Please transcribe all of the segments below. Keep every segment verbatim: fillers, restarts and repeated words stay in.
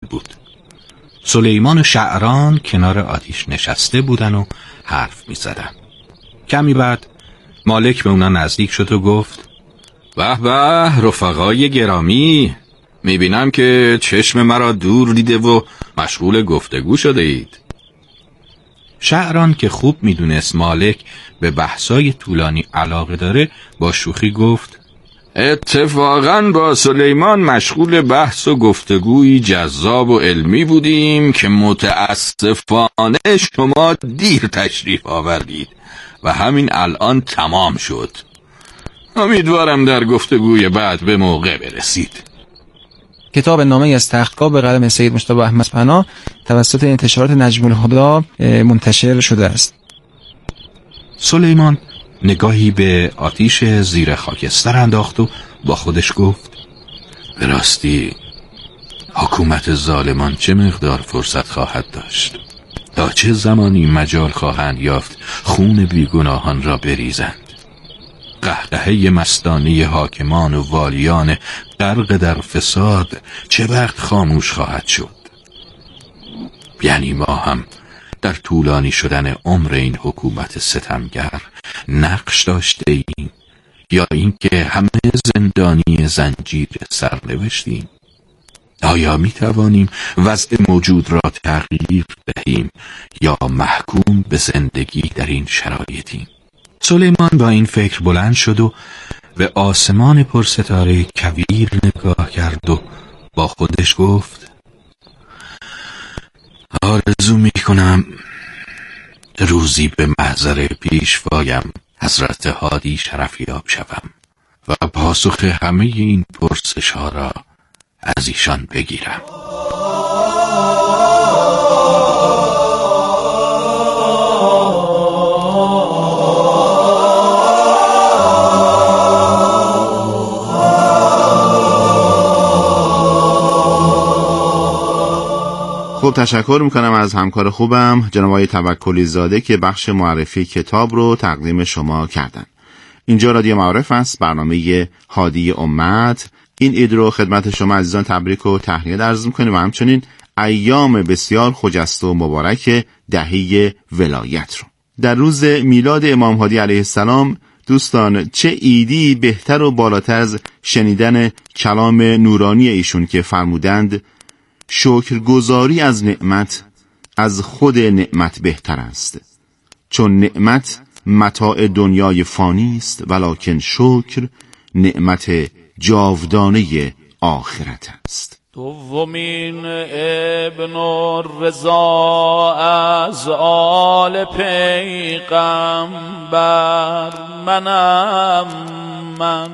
بود. سلیمان و شعران کنار آتیش نشسته بودن و حرف می زدن. کمی بعد مالک به اونا نزدیک شد و گفت: به به رفقای گرامی، می بینم که چشم مرا دور دیده و مشغول گفتگو شده اید. شعران که خوب می دونست مالک به بحثای طولانی علاقه داره با شوخی گفت: اتفاقاً با سلیمان مشغول بحث و گفتگوی جذاب و علمی بودیم که متاسفانه شما دیر تشریف آوردید و همین الان تمام شد. امیدوارم در گفتگوی بعد به موقع برسید. کتاب نامه از تختگاه به قلم سید مجتبی احمد پناه توسط انتشارات نجم الهدی منتشر شده است. سلیمان نگاهی به آتیش زیر خاکستر انداخت و با خودش گفت: به راستی حکومت ظالمان چه مقدار فرصت خواهد داشت؟ تا چه زمانی مجال خواهند یافت خون بیگناهان را بریزند؟ قهقهه مستانه حاکمان و والیان غرق در فساد چه وقت خاموش خواهد شد؟ یعنی ما هم در طولانی شدن عمر این حکومت ستمگر نقش داشته ایم، یا اینکه همه زندانی زنجیر سرنوشتیم؟ آیا می توانیم وضع موجود را تغییر دهیم یا محکوم به زندگی در این شرایطیم؟ سلیمان با این فکر بلند شد و به آسمان پرستاره کویر نگاه کرد و با خودش گفت: آرزو می کنم روزی به محضر پیشوایم حضرت هادی شرفیاب شوم و پاسخ همه این پرسش ها را از ایشان بگیرم. خب تشکر میکنم از همکار خوبم جناب آقای توکلی زاده که بخش معرفی کتاب رو تقدیم شما کردن. اینجا رادیو معارف است، برنامه هادی امت. این عید رو خدمت شما عزیزان تبریک و تهنیت عرض میکنیم و همچنین ایام بسیار خجسته و مبارک دهه ولایت رو. در روز میلاد امام هادی علیه السلام دوستان، چه عیدی بهتر و بالاتر از شنیدن کلام نورانی ایشون که فرمودند شکرگزاری از نعمت از خود نعمت بهتر است، چون نعمت متاع دنیای فانی است ولکن شکر نعمت جاودانه آخرت است. دومین ابن الرضا از آل پیغمبر منم من،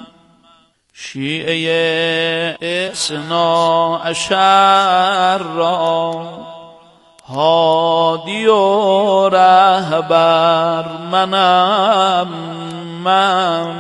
شیعه اثنا عشر را هادی و رهبر منم من.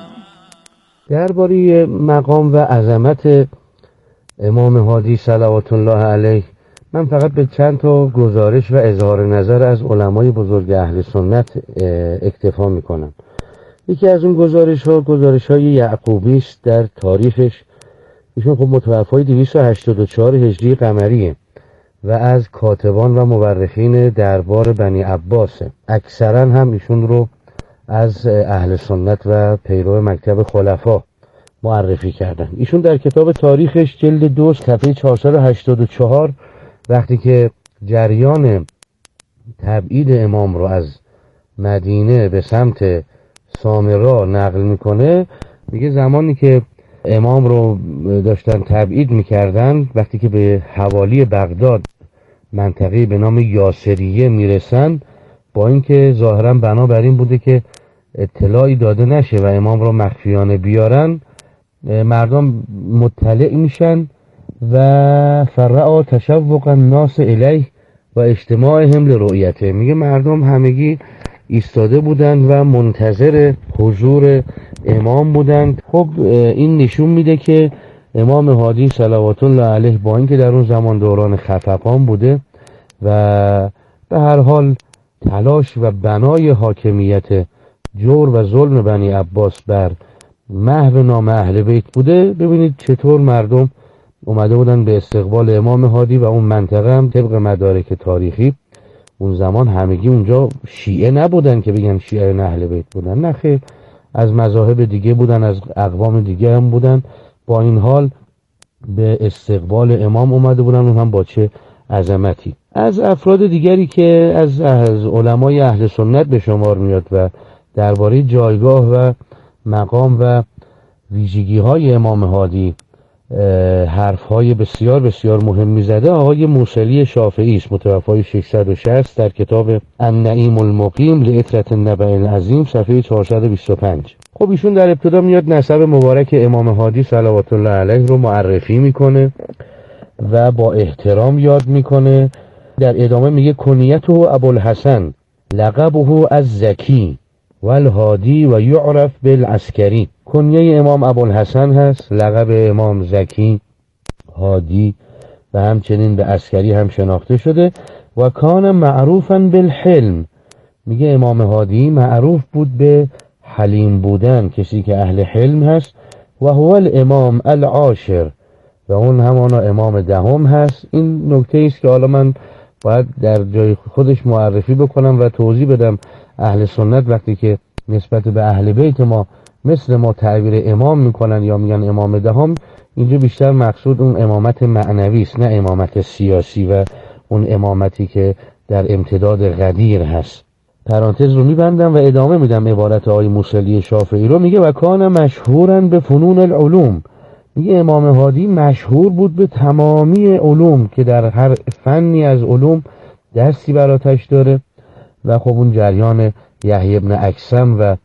درباره مقام و عظمت امام هادی صلوات الله علیه من فقط به چند تا گزارش و اظهار نظر از علمای بزرگ اهل سنت اکتفا میکنم. یکی از اون گزارش ها گزارش های یعقوبی است در تاریخش. ایشون خب متوفای دویست و هشتاد و چهار هجری قمریه و از کاتبان و مورخین دربار بنی عباسه. اکثرا هم ایشون رو از اهل سنت و پیرو مکتب خلفا معرفی کردن. ایشون در کتاب تاریخش جلد دو صفحه چهارصد و هشتاد و چهار وقتی که جریان تبعید امام رو از مدینه به سمت سامرا نقل میکنه، میگه زمانی که امام رو داشتن تبعید میکردن، وقتی که به حوالی بغداد منطقه به نام یاسریه میرسن، با اینکه ظاهرا بنابراین بوده که اطلاعی داده نشه و امام رو مخفیانه بیارن، مردم مطلع میشن و فرعا تشوق الناس الیه و اجتماع هم لرؤیته. میگه مردم همگی ایستاده بودند و منتظر حضور امام بودند. خب این نشون میده که امام هادی صلوات الله علیه با اینکه در اون زمان دوران خفقان بوده و به هر حال تلاش و بنای حاکمیت جور و ظلم بنی عباس بر محو نام اهل بیت بوده، ببینید چطور مردم اومده بودن به استقبال امام هادی و اون منطقه هم طبق مدارک تاریخی اون زمان همگی اونجا شیعه نبودن که بگن شیعه اهل بیت بودن، نه خیر، از مذاهب دیگه بودن، از اقوام دیگه هم بودن. با این حال به استقبال امام اومده بودن، اون هم با چه عظمتی. از افراد دیگری که از, از علمای اهل سنت به شمار میاد و درباره جایگاه و مقام و ویژگی های امام هادی حرف های بسیار بسیار مهمی زده، آقای موصلی شافعی است، متوفای ششصد و شصت، در کتاب النعیم المقیم لعطرة النبع العظیم صفحه چهارصد و بیست و پنج. خب ایشون در ابتدا میاد نسب مبارک امام هادی صلوات الله علیه رو معرفی میکنه و با احترام یاد میکنه. در ادامه میگه کنیته ابوالحسن لقبه از زکی والهادی و یعرف بالعسکری. کنیه امام ابوالحسن هست، لقب امام زکی، هادی و همچنین به عسکری هم شناخته شده. و کان معروفا بالحلم، میگه امام هادی معروف بود به حلیم بودن، کسی که اهل حلم هست. و هو الامام العاشر، و اون همانا امام دهم هست. این نکته است که حالا من باید در جای خودش معرفی بکنم و توضیح بدم. اهل سنت وقتی که نسبت به اهل بیت ما مثل ما تعبیر امام میکنن یا میگن امام دهم، اینجا بیشتر مقصود اون امامت معنوی است، نه امامت سیاسی و اون امامتی که در امتداد قدیر هست. پرانتز رو میبندم و ادامه میدم عبارت آقای موصلی شافعی رو. میگه و کان مشهورا به فنون العلوم، میگه امام هادی مشهور بود به تمامی علوم که در هر فنی از علوم دستی براتش داره. و خب اون جریان یحیی ابن اکثم و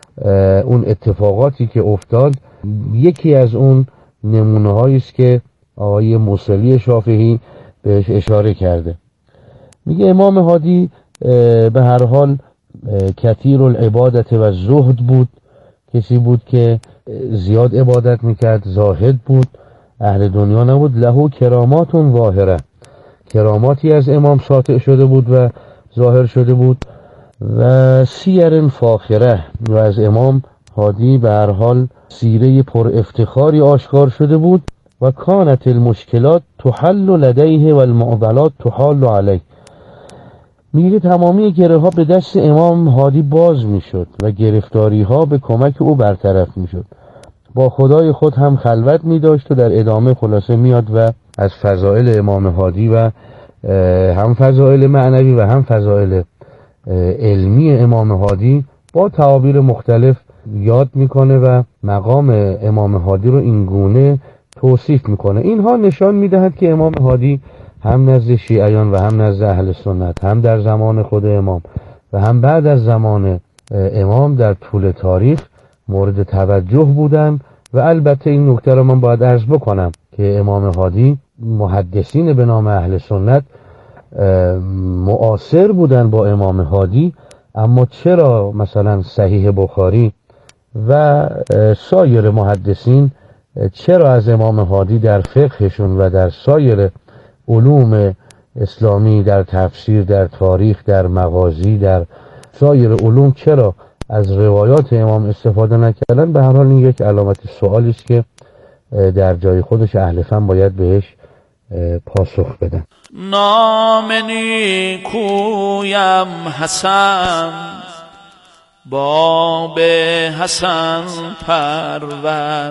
اون اتفاقاتی که افتاد یکی از اون نمونه هایی است که آقای موصلی شافعی بهش اشاره کرده. میگه امام هادی به هر حال کثیر العبادت و زهد بود، کسی بود که زیاد عبادت میکرد، زاهد بود، اهل دنیا نبود. له کرامات ظاهره، کراماتی از امام ساطع شده بود و ظاهر شده بود. و سیر فاخره، و از امام هادی به هر حال سیره پر افتخاری آشکار شده بود. و کانت المشکلات تحل لدیه و المعضلات تحال علیه، میگه تمامی گره ها به دست امام هادی باز میشد و گرفتاری ها به کمک او برطرف میشد. با خدای خود هم خلوت میداشت و در ادامه خلاصه میاد و از فضائل امام هادی و هم فضائل معنوی و هم فضائل علمی امام هادی با تعابیر مختلف یاد میکنه و مقام امام هادی رو این گونه توصیف میکنه. اینها نشان میدهد که امام هادی هم نزد شیعیان و هم نزد اهل سنت، هم در زمان خود امام و هم بعد از زمان امام در طول تاریخ مورد توجه بودن. و البته این نکته رو من باید عرض بکنم که امام هادی محدثین به نام اهل سنت معاصر بودن با امام هادی، اما چرا مثلا صحیح بخاری و سایر محدثین چرا از امام هادی در فقهشون و در سایر علوم اسلامی، در تفسیر، در تاریخ، در مغازی، در سایر علوم چرا از روایات امام استفاده نکردن؟ به هر حال این یک علامت سوالی است که در جای خودش اهل فن باید بهش پاسخ بدن. نام نیکویم حسن، باب حسن پرور،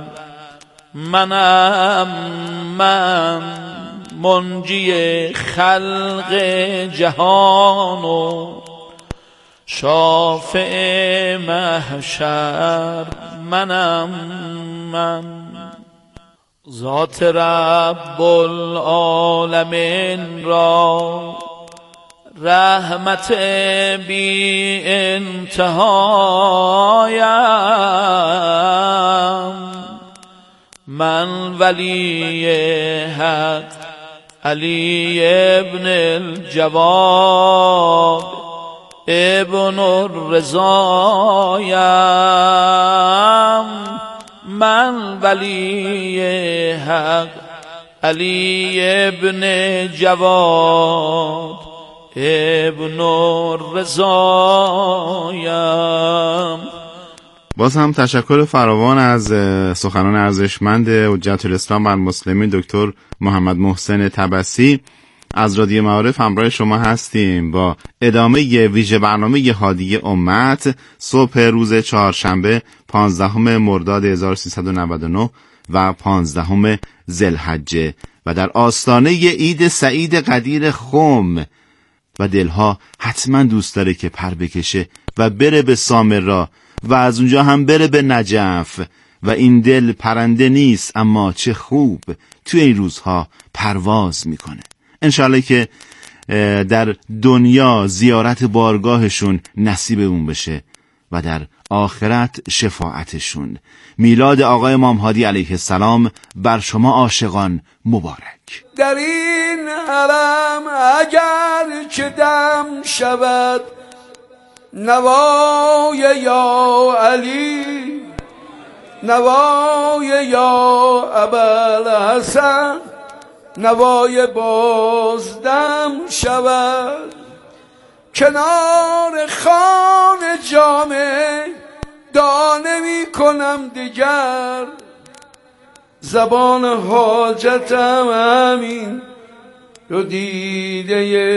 منم من منجی خلق جهان و شافع محشر، منم من ذات رب العالمین را رحمت بی انتهایم، من ولی حق علی ابن الجواد ابن الرضایم، من ولی حق علی ابن جواد ابن الرضایم. باز هم تشکر فراوان از سخنان ارزشمند حجت الاسلام بر مسلمین دکتر محمد محسن تبسی. از رادیو معارف همراه شما هستیم با ادامه ویژه برنامه هادی امت صبح روز چهارشنبه پانزدهم مرداد هزار و سیصد و نود و نه و پانزدهم ذوالحجه و در آستانه عید سعید قدیر خم و دلها حتما دوست داره که پر بکشه و بره به سامرا و از اونجا هم بره به نجف و این دل پرنده نیست اما چه خوب توی این روزها پرواز میکنه. انشالله که در دنیا زیارت بارگاهشون نصیب اون بشه و در آخرت شفاعتشون. میلاد آقای امام هادی علیه السلام بر شما عاشقان مبارک. در این حرم اگر که دم شود نوای یا علی، نوای یا ابوالحسن، نوای بازدم شود کنار خان جامع دعا نمی کنم دیگر، زبان حاجتم همین دو دیده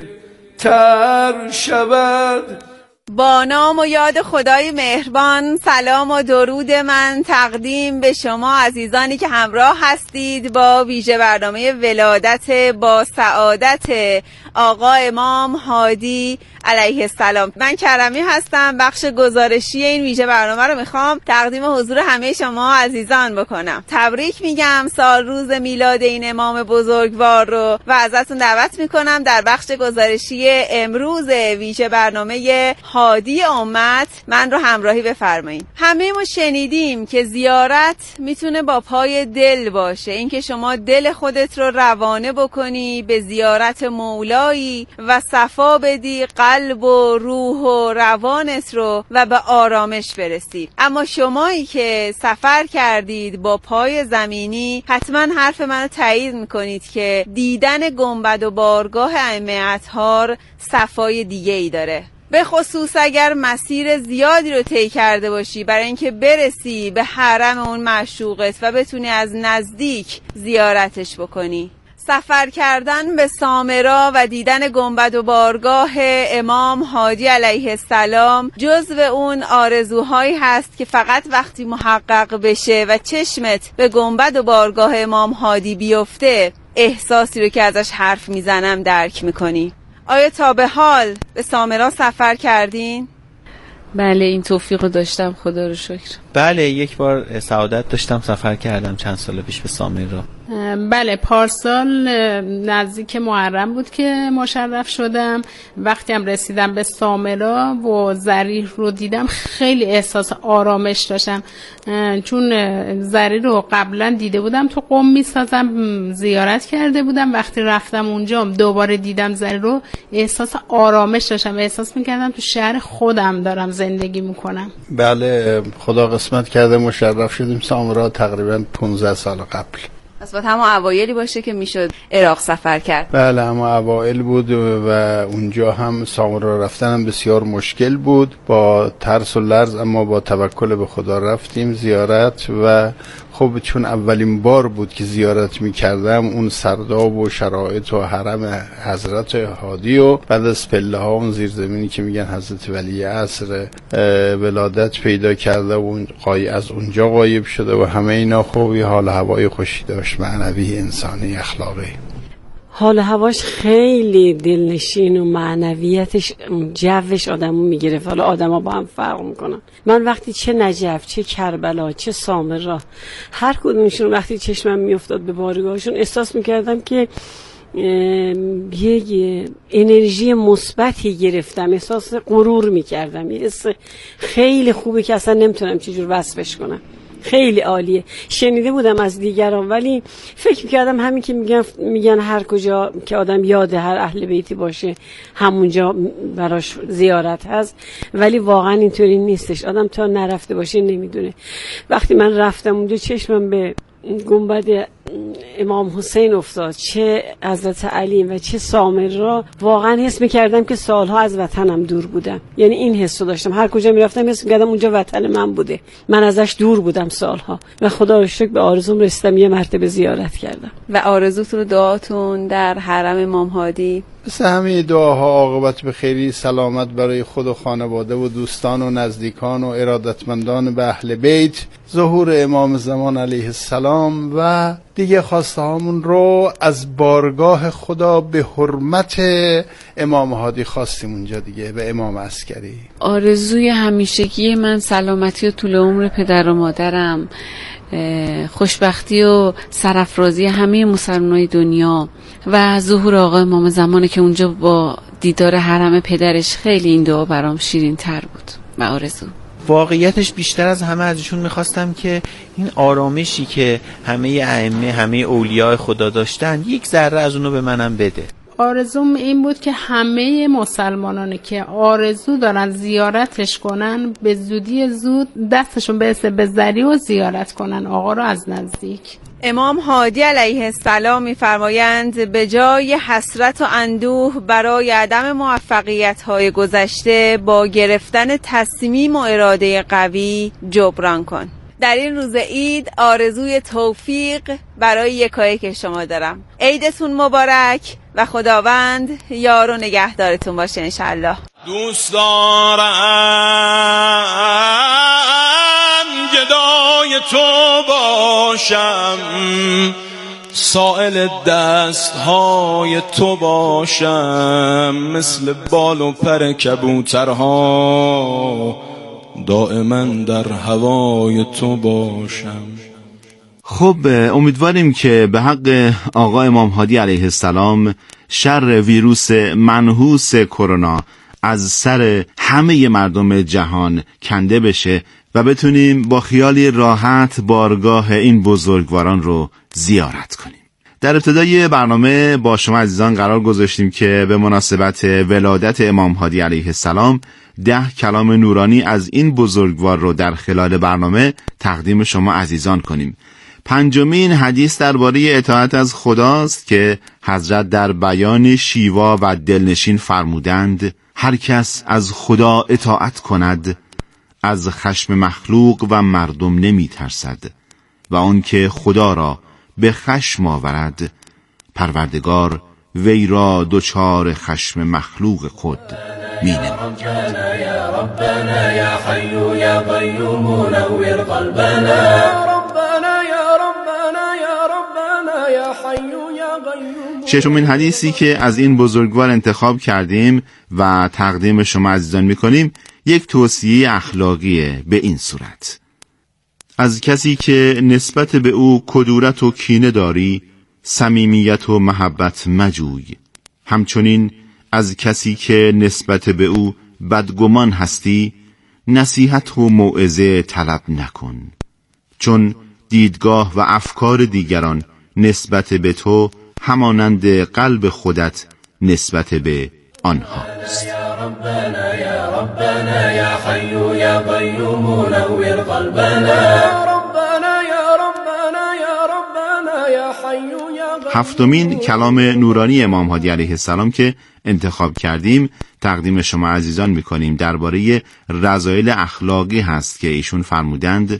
تر شود. با نام و یاد خدای مهربان سلام و درود من تقدیم به شما عزیزانی که همراه هستید با ویژه برنامه ولادت با سعادت آقا امام هادی علیه السلام. من کرمی هستم، بخش گزارشی این ویژه برنامه رو میخوام تقدیم حضور همه شما عزیزان بکنم. تبریک میگم سال روز میلاد این امام بزرگوار رو و ازتون دعوت میکنم در بخش گزارشی امروز ویژه برنامه هادی امت من رو همراهی بفرمایید. همه ما شنیدیم که زیارت میتونه با پای دل باشه، اینکه شما دل خودت رو روانه بکنی به زیارت مولایی و صفا بدی قلب و روح و روانت رو و به آرامش برسی. اما شمایی که سفر کردید با پای زمینی حتما حرف منو تایید میکنید که دیدن گنبد و بارگاه ائمه اطهار صفای دیگه ای داره، به خصوص اگر مسیر زیادی رو طی کرده باشی برای اینکه برسی به حرم اون معشوقت و بتونی از نزدیک زیارتش بکنی. سفر کردن به سامرا و دیدن گنبد و بارگاه امام هادی علیه السلام جزو اون آرزوهایی هست که فقط وقتی محقق بشه و چشمت به گنبد و بارگاه امام هادی بیفته احساسی رو که ازش حرف میزنم درک میکنی. آیا تا به حال به سامرا سفر کردین؟ بله این توفیق رو داشتم، خدا رو شکر. بله یک بار سعادت داشتم سفر کردم چند سال پیش به سامرا. بله پارسال نزدیک محرم بود که مشرف شدم. وقتی هم رسیدم به سامرا و ضریح رو دیدم خیلی احساس آرامش داشتم، چون ضریح رو قبلا دیده بودم تو قم میسازم زیارت کرده بودم. وقتی رفتم اونجا دوباره دیدم ضریح رو احساس آرامش داشتم، احساس میکردم تو شهر خودم دارم زندگی میکنم. بله خدا قسمت کرده مشرف شدیم سامرا تقریبا پانزده سال قبل. پس باید همون اوایلی باشه که میشد عراق سفر کرد. بله اما اوایل بود و اونجا هم سامرا رفتنم بسیار مشکل بود، با ترس و لرز اما با توکل به خدا رفتیم زیارت. و خب چون اولین بار بود که زیارت میکردم اون سرداب و شرایط و حرم حضرت هادی و بعد از پله ها اون زیرزمینی که میگن حضرت ولی عصر ولادت پیدا کرده و اون قای از اونجا غایب شده و همه اینا خوبی حال هوای خوشی داشت، معنوی انسانی اخلاقی. حال هواش خیلی دلنشین و معنویتش جوش آدمو میگرفت. حالا آدما با هم فرق میکنن. من وقتی چه نجف چه کربلا چه سامرا هر کدومشون وقتی چشمم میافتاد به بارگاهشون احساس میکردم که یه انرژی مثبتی گرفتم، احساس غرور میکردم، یه حس خیلی خوبه که اصلا نمیتونم چجور وصفش کنم. خیلی عالیه. شنیده بودم از دیگران ولی فکر میکردم همین که میگن میگن هر کجا که آدم یاد هر اهل بیتی باشه همونجا براش زیارت هست، ولی واقعا اینطوری نیستش. آدم تا نرفته باشه نمیدونه. وقتی من رفتم اونجا چشمم به گنبد امام حسین افتاد، چه حضرت علی و چه سامرا، واقعا حس می‌کردم که سالها از وطنم دور بودم. یعنی این حسو داشتم، هر کجا می‌رفتم حس می‌کردم اونجا وطن من بوده، من ازش دور بودم سالها و خدا رو شکر به آرزوم رسیدم، یه مرتبه زیارت کردم. و آرزوتون و دعاتون در حرم امام هادی؟ مثل همه دعاها عاقبت به خیری، سلامت برای خود و خانواده و دوستان و نزدیکان و ارادتمندان به اهل بیت، ظهور امام زمان علیه السلام و دیگه خواسته هامون رو از بارگاه خدا به حرمت امام هادی خواستیم اونجا دیگه، به امام عسکری. آرزوی همیشگی من سلامتی و طول عمر پدر و مادرم، خوشبختی و سرافرازی همه مسلمانای دنیا و ظهور آقا امام زمانه که اونجا با دیدار حرم پدرش خیلی این دعا برام شیرین تر بود و آرزو. واقعیتش بیشتر از همه ازشون میخواستم که این آرامشی که همه ائمه، همه اولیاء خدا داشتن، یک ذره از اونو به منم بده. آرزوم این بود که همه مسلمانانی که آرزو دارن زیارتش کنن به زودی زود دستشون برسه به ذریع و زیارت کنن آقا رو از نزدیک. امام هادی علیه السلام می‌فرمایند به جای حسرت و اندوه برای عدم موفقیت‌های گذشته، با گرفتن تصمیم و اراده قوی جبران کن. در این روز عید آرزوی توفیق برای یکایک شما دارم. عیدتون مبارک و خداوند یار و نگهدارتون باشه انشالله. دوست دارم گدای تو باشم، سائل دستهای تو باشم، مثل بال و پر کبوترها دائما در هوای تو باشم. خب امیدواریم که به حق آقا امام هادی علیه السلام شر ویروس منحوس کرونا از سر همه مردم جهان کنده بشه و بتونیم با خیالی راحت بارگاه این بزرگواران رو زیارت کنیم. در ابتدای برنامه با شما عزیزان قرار گذاشتیم که به مناسبت ولادت امام هادی علیه السلام ده کلام نورانی از این بزرگوار رو در خلال برنامه تقدیم شما عزیزان کنیم. پنجمین حدیث درباره اطاعت از خداست که حضرت در بیان شیوا و دلنشین فرمودند هر کس از خدا اطاعت کند از خشم مخلوق و مردم نمی ترسد و آن که خدا را به خشم آورد پروردگار وی را دچار خشم مخلوق خود می نماید. یا ربنا یا حی یا قیوم نور قلبنا. ششمین حدیثی که از این بزرگوار انتخاب کردیم و تقدیم شما عزیزان میکنیم یک توصیه اخلاقیه به این صورت: از کسی که نسبت به او کدورت و کینه داری صمیمیت و محبت مجوی، همچنین از کسی که نسبت به او بدگمان هستی نصیحت و موعظه طلب نکن، چون دیدگاه و افکار دیگران نسبت به تو همانند قلب خودت نسبت به آنهاست. یا ربنا یا ربنا یا حی یا قیوم نور قلبنا. ربنا یا ربنا یا ربنا یا حی یا قیوم. هفتمین کلام نورانی امام هادی علیه السلام که انتخاب کردیم تقدیم شما عزیزان میکنیم. درباره رذایل اخلاقی هست که ایشون فرمودند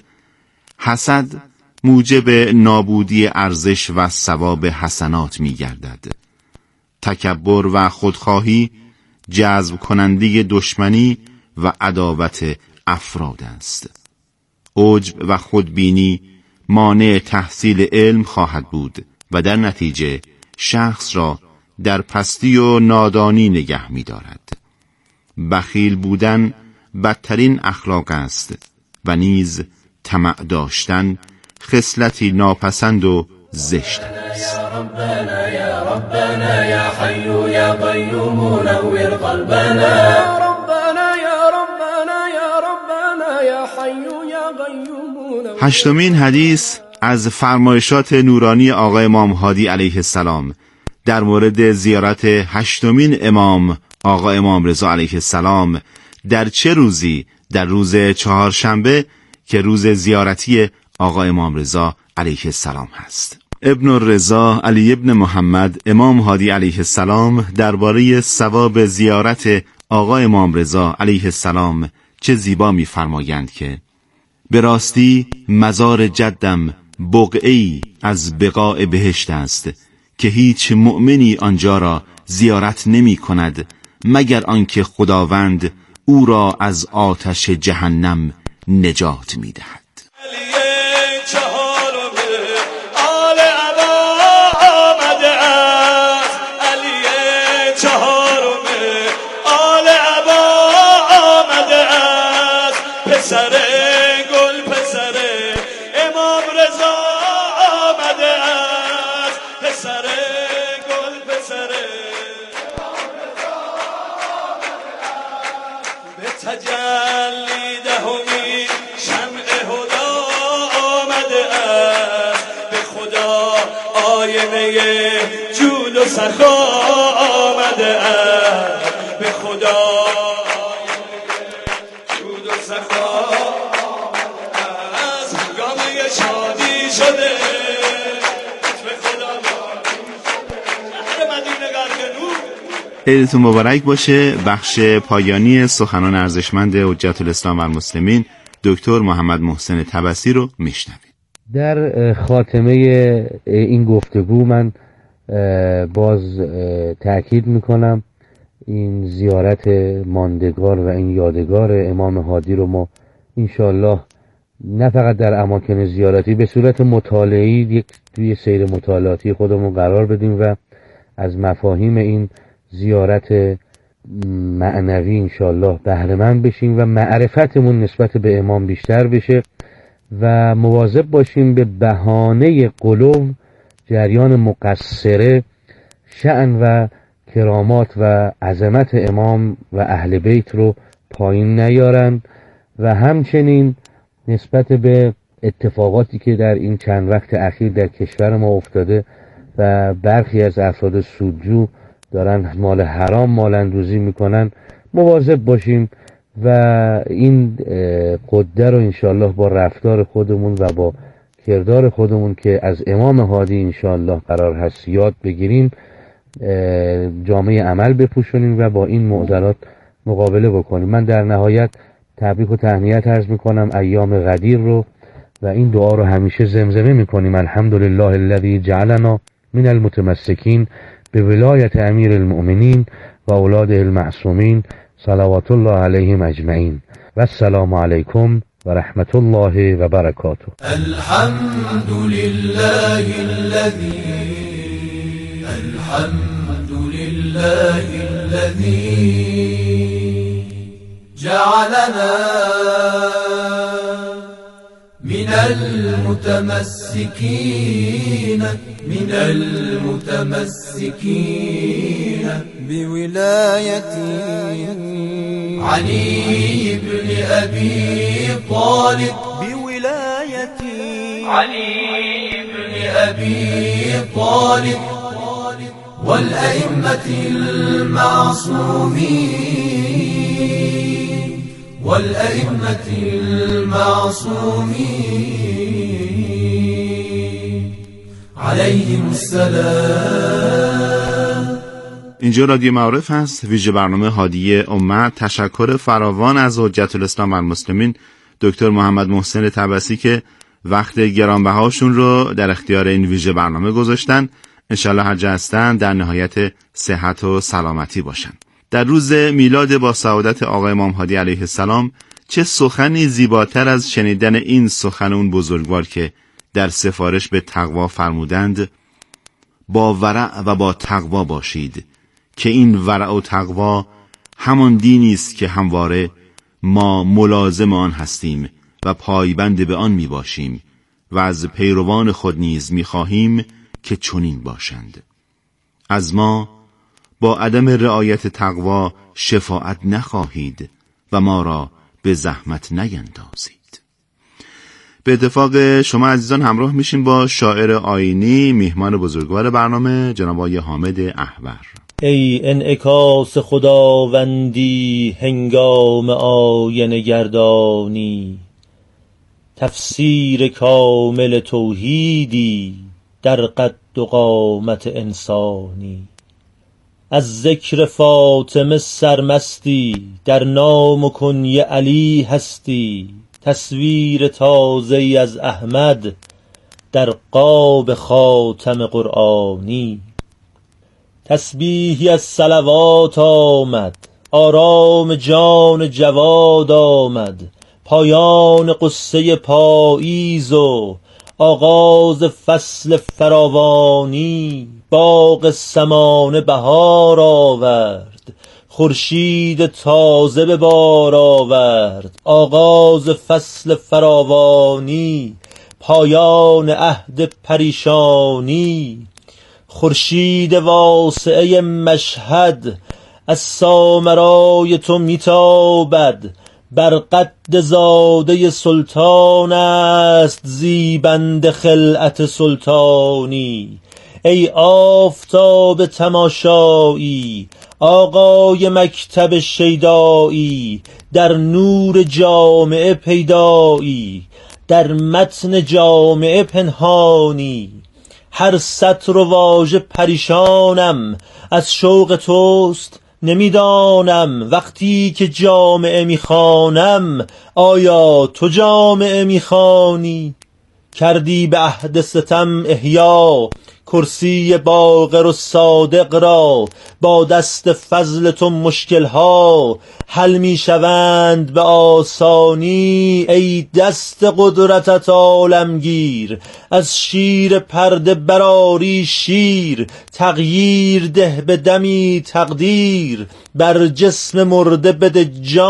حسد موجب نابودی ارزش و ثواب حسنات می گردد. تکبر و خودخواهی جذب کننده دشمنی و عداوت افراد است. عجب و خودبینی مانع تحصیل علم خواهد بود و در نتیجه شخص را در پستی و نادانی نگه می دارد. بخیل بودن بدترین اخلاق است و نیز طمع داشتن خصلتی ناپسند و زشت است. یا ربنا یا ربنا یا حی یا قیوم نور قلبنا. ربنا یا ربنا یا ربنا یا حی یا قیوم. هشتمین حدیث از فرمایشات نورانی آقا امام هادی علیه السلام در مورد زیارت هشتمین امام آقا امام رضا علیه السلام در چه روزی؟ در روز چهارشنبه که روز زیارتی آقا امام رضا علیه السلام هست. ابن الرضا علی ابن محمد امام هادی علیه السلام درباره ثواب زیارت آقا امام رضا علیه السلام چه زیبا می‌فرمایند که به راستی مزار جدم بقعه‌ای از بقاع بهشت است که هیچ مؤمنی آنجا را زیارت نمی کند مگر آنکه خداوند او را از آتش جهنم نجات می دهد. جود و سخا آمده است به خدا جود و سخا از هنگامه شادی شده به خدا مدینه گرگنو. عیدتون مبارک باشه. بخش پایانی سخنان ارزشمند حجت الاسلام و المسلمین دکتر محمد محسن تبسی رو میشنوید. در خاتمه این گفتگو من باز تأکید میکنم این زیارت ماندگار و این یادگار امام هادی رو ما انشالله نه فقط در اماکن زیارتی به صورت مطالعی یک توی سیر مطالعاتی خودمون قرار بدیم و از مفاهیم این زیارت معنوی انشالله بهره مند بشیم و معرفتمون نسبت به امام بیشتر بشه و مواظب باشیم به بهانه قلوب جریان مقصره شأن و کرامات و عظمت امام و اهل بیت رو پایین نیارن و همچنین نسبت به اتفاقاتی که در این چند وقت اخیر در کشور ما افتاده و برخی از افراد سودجو دارن مال حرام مال اندوزی میکنن مواظب باشیم و این قده رو انشالله با رفتار خودمون و با کردار خودمون که از امام هادی انشالله قرار هست یاد بگیریم جامعه عمل بپوشونیم و با این معضلات مقابله بکنیم. من در نهایت تبریک و تهنیت عرض میکنم ایام غدیر رو و این دعا رو همیشه زمزمه میکنیم الحمدلله الذی جعلنا من المتمسکین به ولایت امیر المؤمنین و اولاده المعصومین صلوات الله علیهم اجمعین و السلام علیکم و رحمت الله و برکاته. الحمد لله الذي الحمد لله الذي جعلنا من المتمسكين من المتمسكين بولاية علي بن أبي طالب بولاية علي بن أبي طالب والأئمة المعصومين والأئمة المعصومين عليهم السلام. اینجا رادیو معارف هست، ویژه برنامه هادی امت. تشکر فراوان از حجت الاسلام و المسلمین دکتر محمد محسن تبسی که وقت گرانبهاشون رو در اختیار این ویژه برنامه گذاشتن. انشالله هر جا هستن در نهایت صحت و سلامتی باشن. در روز میلاد با سعادت آقا امام هادی علیه السلام چه سخنی زیباتر از شنیدن این سخن اون بزرگوار که در سفارش به تقوا فرمودند با ورع و با تقوا باشید که این ورع و تقوا همان دینی است که همواره ما ملازم آن هستیم و پایبند به آن می باشیم و از پیروان خود نیز می خواهیم که چنین باشند. از ما با عدم رعایت تقوا شفاعت نخواهید و ما را به زحمت نیندازید. به اتفاق شما عزیزان همراه میشیم با شاعر آیینی میهمان بزرگوار برنامه جناب آقای حامد احور. ای انعکاس خداوندی هنگام آینه گردانی، تفسیر کامل توحیدی در قد و قامت انسانی. از ذکر فاطمه سرمستی، در نام و کنی علی هستی. تصویر تازه‌ای از احمد، در قاب خاتم قرآنی. تسبیحی از صلوات آمد، آرام جان جواد آمد. پایان قصه پاییز و آغاز فصل فراوانی. باغ سمانه بهار آورد، خورشید تازه به بار آورد. آغاز فصل فراوانی، پایان عهد پریشانی. خورشید واسعه مشهد از سامرای تو میتابد. بر قد زاده سلطان است زیبنده خلعت سلطانی. ای آفتاب تماشایی، آقای مکتب شیدایی. در نور جامعه پیدایی، در متن جامعه پنهانی. هر سطر و واژه پریشانم، از شوق توست نمیدانم. وقتی که جامعه میخوانم، آیا تو جامعه میخوانی؟ کردی به عهد ستم احیا، کرسی باقر و صادق را. با دست فضل تو مشکلها حل می شوند به آسانی. ای دست قدرتت عالمگیر، از شیر پرده براری شیر. تغییر ده به دمی تقدیر، بر جسم مرده بده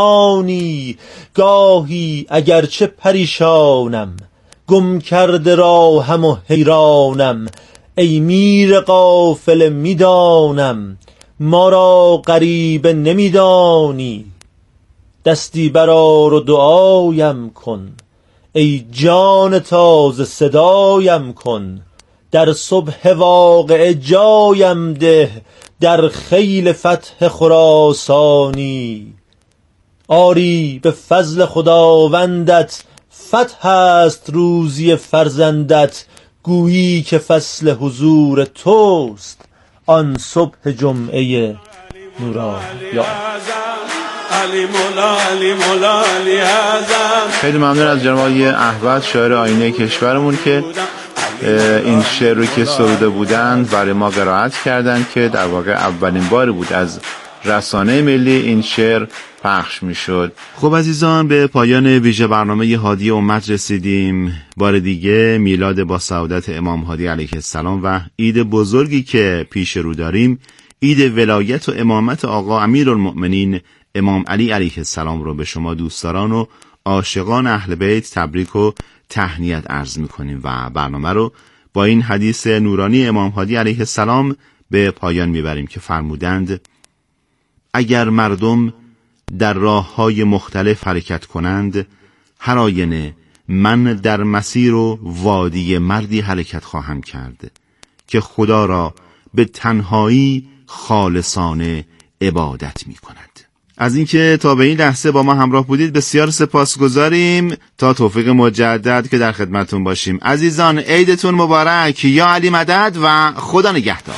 جانی. گاهی اگرچه پریشانم، گم کرده راهم و حیرانم. ای میر قافله میدانم، ما را غریبه نمیدانی. دستی برآر و دعایم کن، ای جان تازه صدایم کن. در صبح واقعه جایم ده، در خیل فتح خراسانی. آری به فضل خداوندت، فتح است روزی فرزندت. گویی که فصل حضور توست، آن صبح جمعه نورانی. خیلی ممنون از جناب آقای احمد، شاعر آینه کشورمون، که این شعر رو که سروده بودند برای ما قرائت کردند، که در واقع اولین بار بود از رسانه ملی این شعر پخش می شد. خب عزیزان، به پایان ویژه برنامه هادی امت رسیدیم. بار دیگه میلاد با سعادت امام هادی علیه السلام و عید بزرگی که پیش رو داریم، عید ولایت و امامت آقا امیرالمؤمنین امام علی علیه السلام رو به شما دوستداران و عاشقان اهل بیت تبریک و تهنیت عرض می کنیم و برنامه رو با این حدیث نورانی امام هادی علیه السلام به پایان می بریم که فرمودند: اگر مردم در راه‌های مختلف حرکت کنند، هر آینه من در مسیر و وادی مردی حرکت خواهم کرد که خدا را به تنهایی خالصانه عبادت می کند. از اینکه تا به این لحظه با ما همراه بودید بسیار سپاسگزاریم. تا توفیق مجدد که در خدمتون باشیم. عزیزان، عیدتون مبارک. یا علی مدد و خدا نگهدار.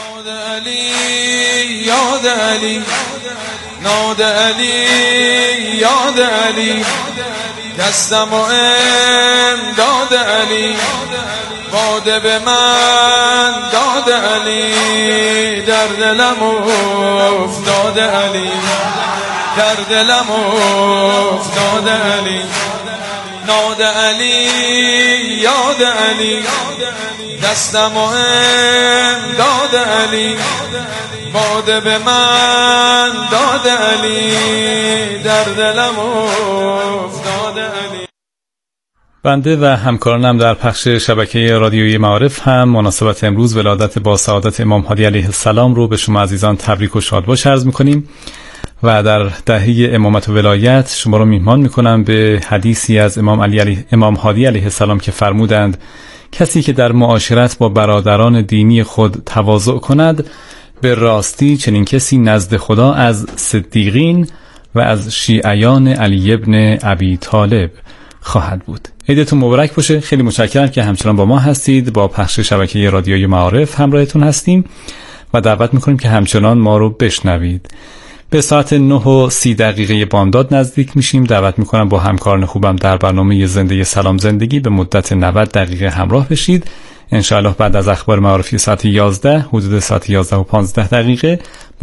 یاد علی، ناد علی، یاد علی. دستم و امداد علی، باده به من داد علی. در دلم افتاد علی، در دلم افتاد علی. ناد علی، یاد علی. دستم و امداد علی، باده به من داد علی. در دلم افتاد علی. بنده و همکارانم در پخش شبکه رادیویی معارف هم مناسبت امروز ولادت با سعادت امام هادی علیه السلام رو به شما عزیزان تبریک و شادباش عرض می‌کنیم و در دهه امامت و ولایت شما رو میهمان می‌کنم به حدیثی از امام علی علیه امام هادی علیه السلام که فرمودند: کسی که در معاشرت با برادران دینی خود تواضع کند، به راستی چنین کسی نزد خدا از صدیقین و از شیعیان علی ابن ابی طالب خواهد بود. عیدتون مبارک باشه. خیلی متشکرم که همچنان با ما هستید. با پخش شبکه رادیویی معارف همراهتون هستیم و دعوت میکنیم که همچنان ما رو بشنوید. به ساعت نه و سی دقیقه بامداد نزدیک میشیم. دعوت میکنم با همکاران خوبم در برنامه زنده سلام زندگی به مدت نود دقیقه همراه بشید. انشاءالله بعد از اخبار معارفی ساعت یازده، حدود ساعت یازده و پانزده دقیقه